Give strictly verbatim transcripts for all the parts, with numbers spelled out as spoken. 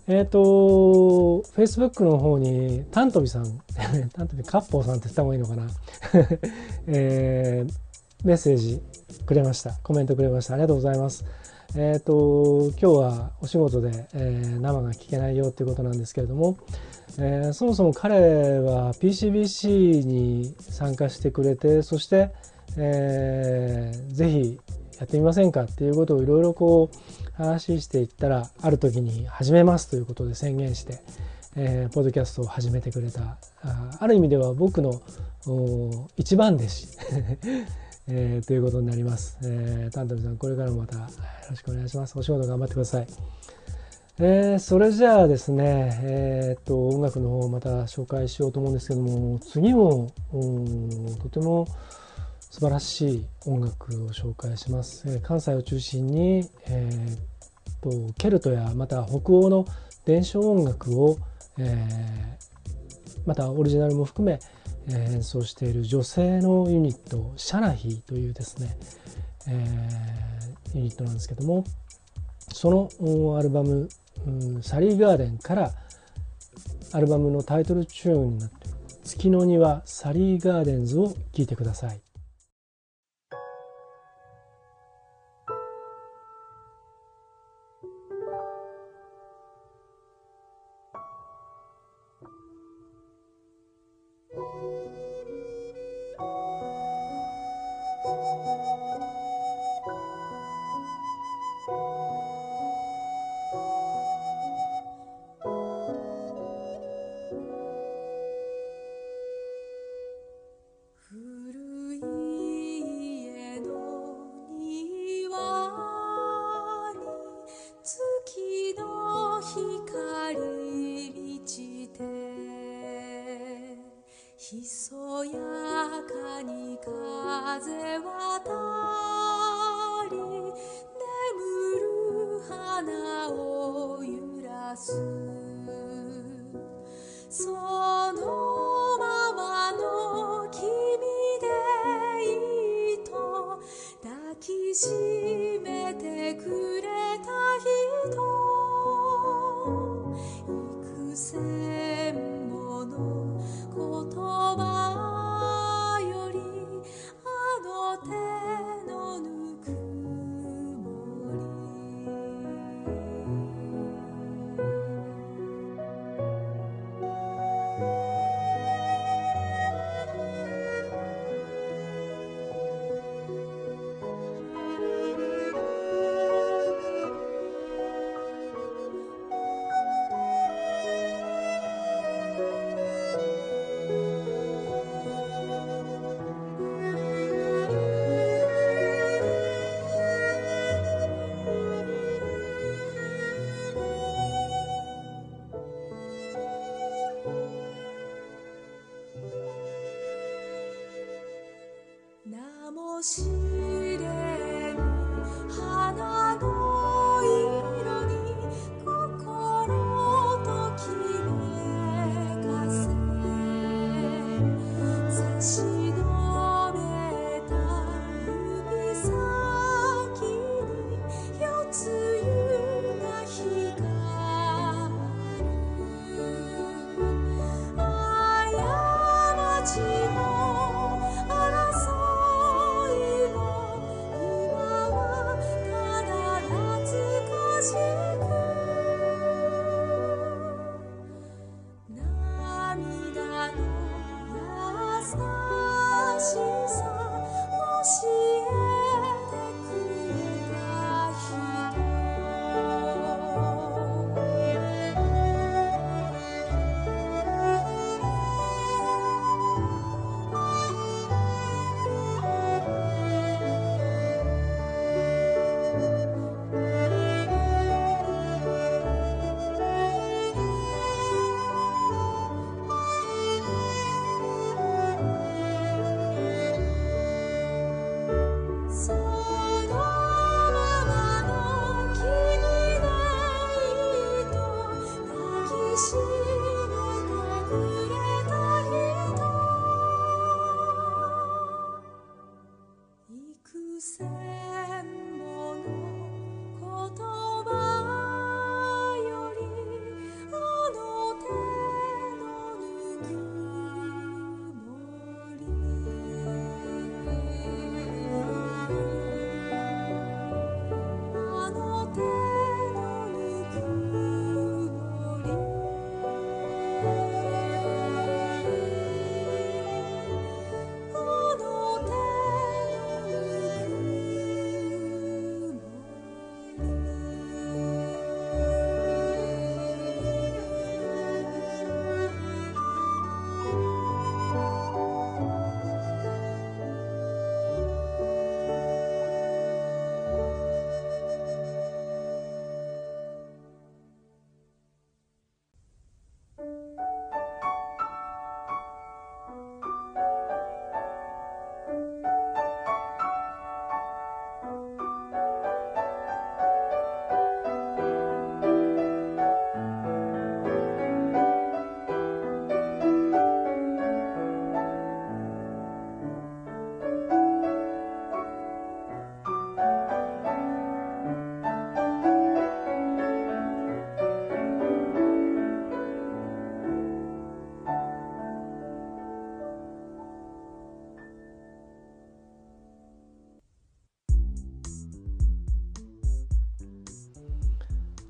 えっと、Facebook の方に、タントビさん、タントビ、カッポーさんって言った方がいいのかな、えーメッセージくれました。コメントくれました。ありがとうございます。えっと、今日はお仕事で、えー生が聞けないよっていうことなんですけれども、えーそもそも彼は ピーシービーシー に参加してくれて、そして、えーぜひやってみませんかっていうことをいろいろこう話していったら、ある時に始めますということで宣言して、えーポッドキャストを始めてくれた。あある意味では僕のお一番弟子、えーということになります。えー、タンタムさん、これからもまたよろしくお願いします。お仕事頑張ってください。えーそれじゃあですね、えーっと、音楽の方をまた紹介しようと思うんですけども、次も、うんとても素晴らしい音楽を紹介します。えー関西を中心に、えーっと、ケルトやまた北欧の伝承音楽を、えーまたオリジナルも含め、えー演奏している女性のユニット、シャナヒーというですね、えーユニットなんですけども、そのおアルバム、うんサリーガーデンからアルバムのタイトルチューンになっている月の庭サリーガーデンズを聴いてください。 古い家の庭に月の光満ちてひそやかに風渡り眠る花を揺らすそのままの君でいいと抱きしめてくれた人幾千もの言葉よりあの手のぬくも名も知れぬ花の色に心ときめかせ差し伸べた指先に夜露が光る過ちも争いも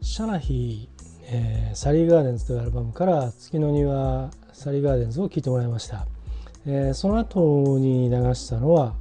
シャナヒ、えー、サリーガーデンズというアルバムから月の庭サリーガーデンズを聴いてもらいました。えー、その後に流したのは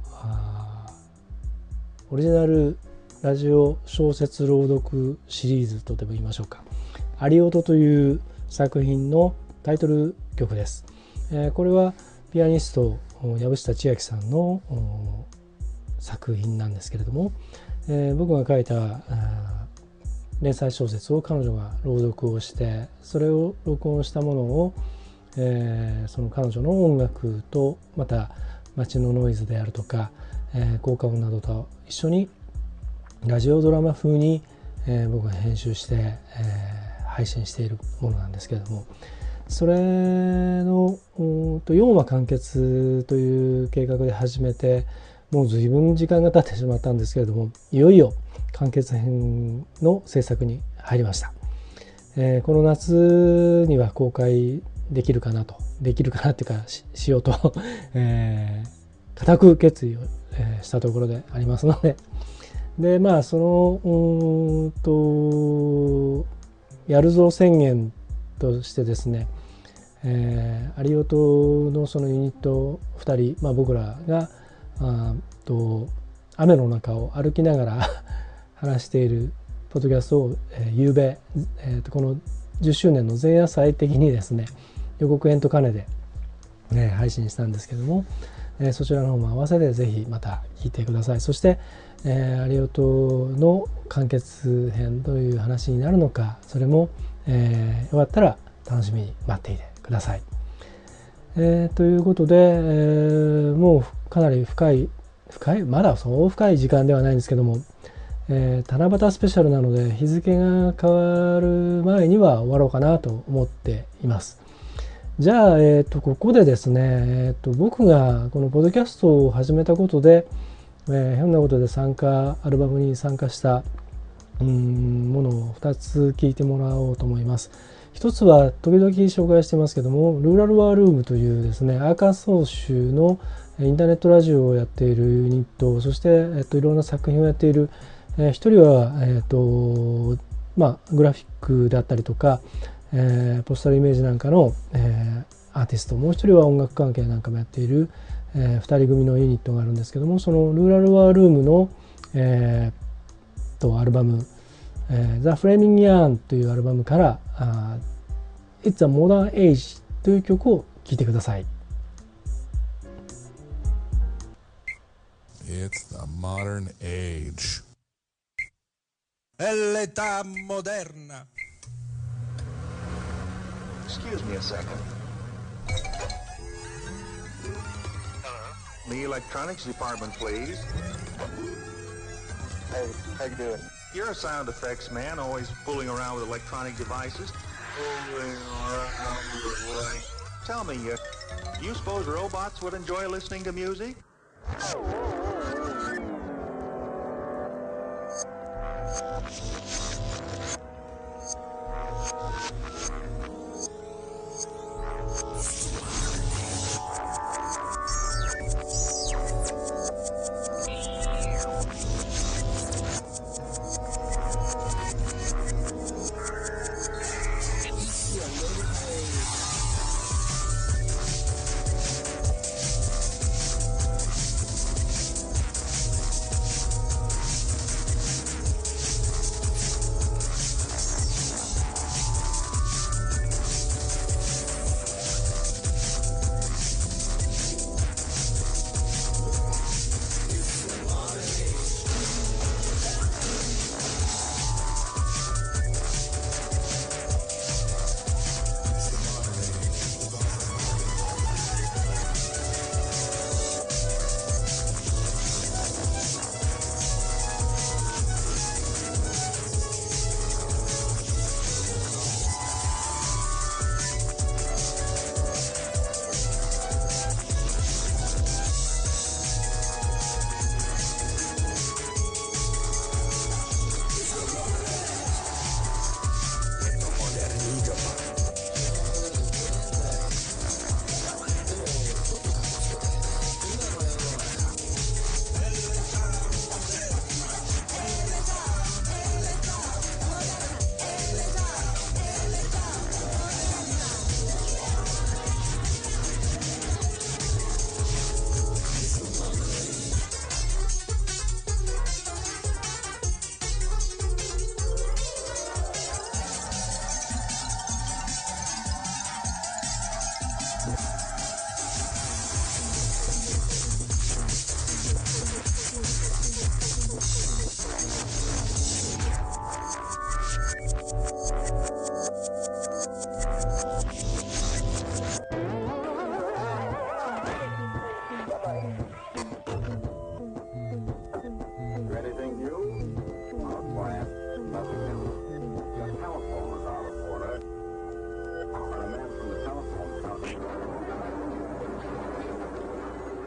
オリジナルラジオ小説朗読シリーズとでも言いましょうか、アリオトという作品のタイトル曲です。えー、これはピアニスト藪下千秋さんの作品なんですけれども、えー、僕が書いた連載小説を彼女が朗読をして、それを録音したものを、えー、その彼女の音楽とまた街のノイズであるとか、えー、効果音などと一緒にラジオドラマ風に、えー、僕が編集して、えー、配信しているものなんですけれども、それのよんわ完結という計画で始めてもう随分時間が経ってしまったんですけれども、いよいよ完結編の制作に入りました。えー、この夏には公開できるかなとできるかなっていうか し, しようと、えー、固く決意を、えー、したところでありますので、でまあそのうーんとやるぞ宣言としてですね、えー、アリオトのそのユニットふたり、まあ、僕らがあと雨の中を歩きながら話しているポッドキャストを、えー、夕べ、えー、とこのじゅっしゅうねんの前夜祭的にですね予告編と兼ねて、ね、配信したんですけども、えー、そちらの方も合わせてぜひまた聞いてください。そして、えー、アリオトの完結編という話になるのか、それも、えー、よかったら楽しみに待っていてください。えー、ということで、えー、もうかなり深い深いまだそう深い時間ではないんですけども、えー、七夕スペシャルなので日付が変わる前には終わろうかなと思っています。じゃあ、えー、とここでですね、えー、と僕がこのポッドキャストを始めたことで、えー、ひょんなことで参加アルバムに参加したうーんものをふたつ聞いてもらおうと思います。一つは時々紹介してますけども、ルーラルワールームというですねアーカンソー州のインターネットラジオをやっているユニット、そして、えっと、いろんな作品をやっている、えー、一人は、えっとまあ、グラフィックであったりとか、えー、ポスタルイメージなんかの、えー、アーティスト、もう一人は音楽関係なんかもやっている、えー、ふたり組のユニットがあるんですけども、そのルーラルワールームの、えー、とアルバム、えー、The Flaming Yarn というアルバムからあ It's a Modern Age という曲を聴いてください。 It's the modern age. È l'età moderna. Excuse me a second. Hello? The electronics department, please. Hey, how you doing? You're a sound effects man, always fooling around with electronic devices. Fooling around with what? Tell me, uh, do you suppose robots would enjoy listening to music?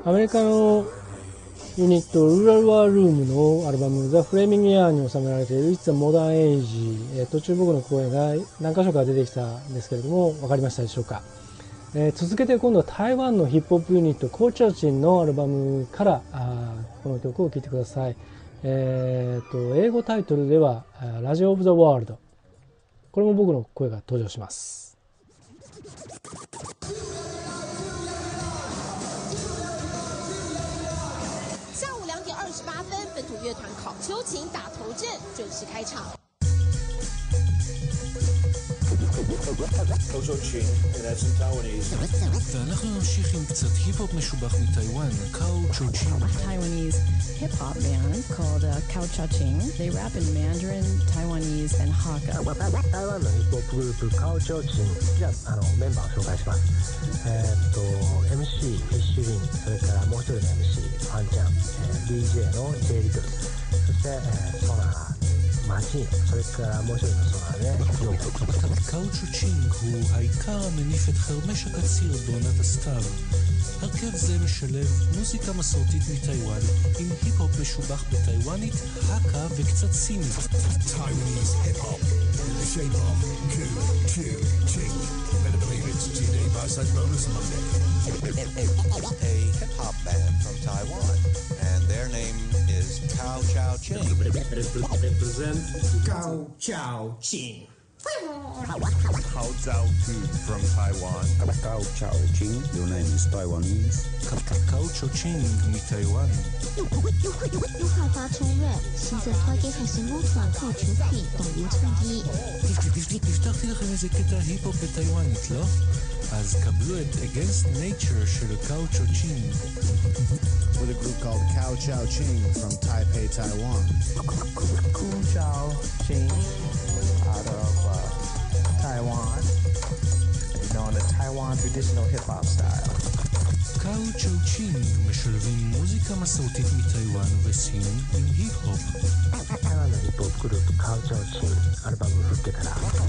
アメリカのユニットルーラルワールームのアルバム The Flaming Year に収められている It's a Modern Age、えー、途中僕の声が何箇所か出てきたんですけれども分かりましたでしょうか。えー、続けて今度は台湾のヒップホップユニットコーチャーチンのアルバムからあこの曲を聴いてください。えー、と英語タイトルではラジオオブザワールド、これも僕の声が登場します。 下午两点二十八分，本土乐团考秋琴打头阵正式开场。 ואנחנו נמשיך עם קצת היפ-הופ משובח מטייוואן, קאו-צ'ו-צ'ינג. Taiwanese hip-hop band called uh, Kao-Cha-Ching. They rap in Mandarin, Taiwanese, and Hakka. 台湾のヒップホップグループカオチョウチン、じゃあ、あのメンバーを紹介します。えー、っと エムシー フィッシュリン、それからもう一人の エムシー ファンちゃん、えー、ディージェー の J リトル、そして、えー、ソナーマシン、それからもう一人のソナーでヨーコ。 קאו-צ'ו-צ'ינג הוא העיקר המניף את חרמש הקציר בעונת הסתיו. הרכב זה משלב מוזיקה מסורתית מטייוואן עם היפ-הופ משובח בטייוואנית, הקה וקצת סינית. Taiwanese hip-hop, the shape of Kao-Cha-Ching. Better believe it's G-Day by such bonus Monday. A hip-hop band from Taiwan, and their name is Kao-Cha-Ching. Represent Kao-Cha-Ching. Hao Zhao Tu from Taiwan. Kao-Cha-Ching, your name is Taiwanese. קאו-צ'ו-צ'ינג מטייוואן. 用号发冲 rap， 是在推给海星屋团靠出品，懂流畅地。 הבטחתי לכם איזה קטע היפ-הופ בטיוואנית, לא? אז קבלו את Against Nature של קאו-צ'ו-צ'ינג. With a group called Kao-Cha-Ching from Taipei, Taiwan. Kao-Cha-Ching out of uh, Taiwan, you know, in the Taiwan traditional hip-hop style. קאו-צ'ו-צ'ינג משלבים מוזיקה מסורתית מטייוואן וסין עם היפ-הופ. 台湾のヒップホップグループカオチョウチン、アルバム振ってから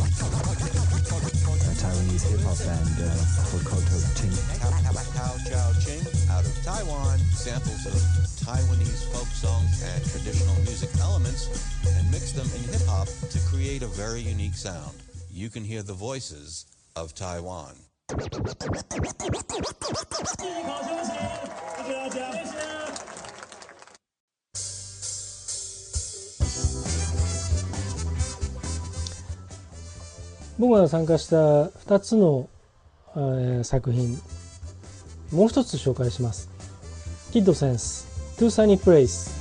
Taiwanese hip-hop band uh, called Kao-Cha-Ching. Kao-Cha-Ching out of Taiwan samples of Taiwanese folk songs and traditional music elements and mix them in hip-hop to create a very unique sound. You can hear the voices of Taiwan. 僕が参加したふたつの、えー、作品、もう一つ紹介します。キッドセンス Too Sunny Place。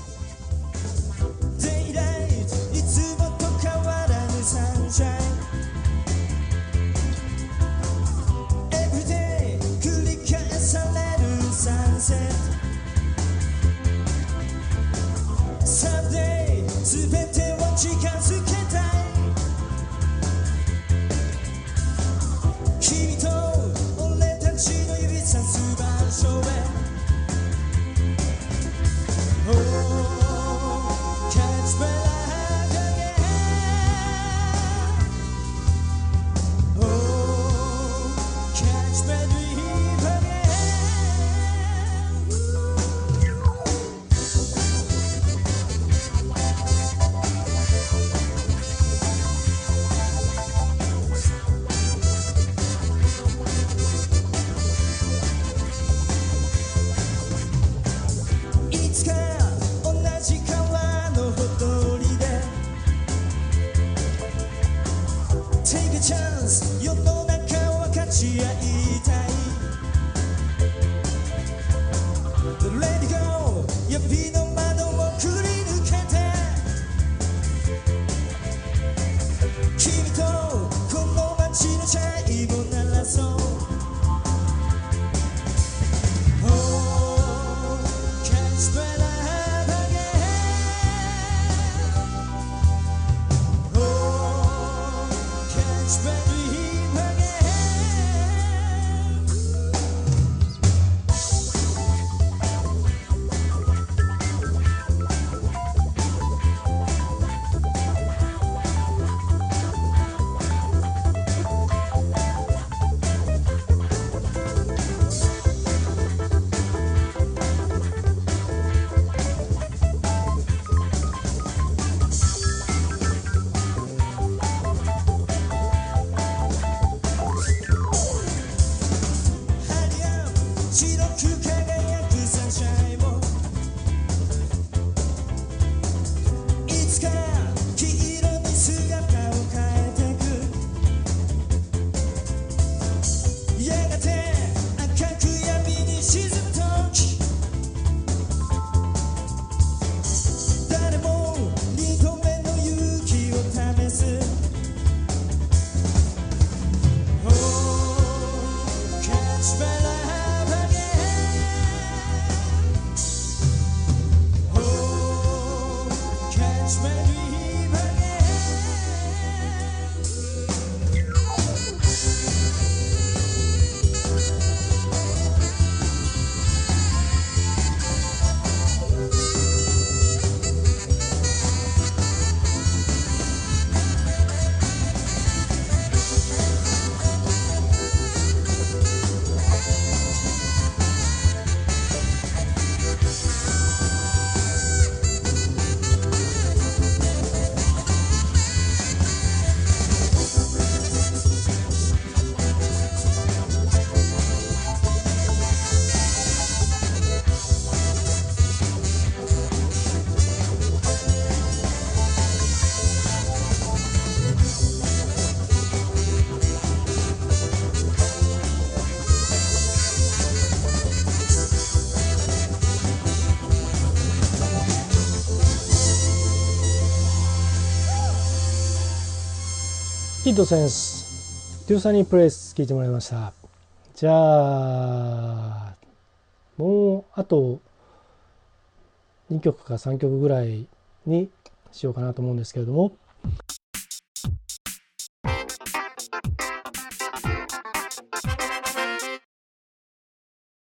キッドセンス、テューサニープレイス聞いてもらいました。じゃあ、もうあとにきょくかさんきょくぐらいにしようかなと思うんですけれども、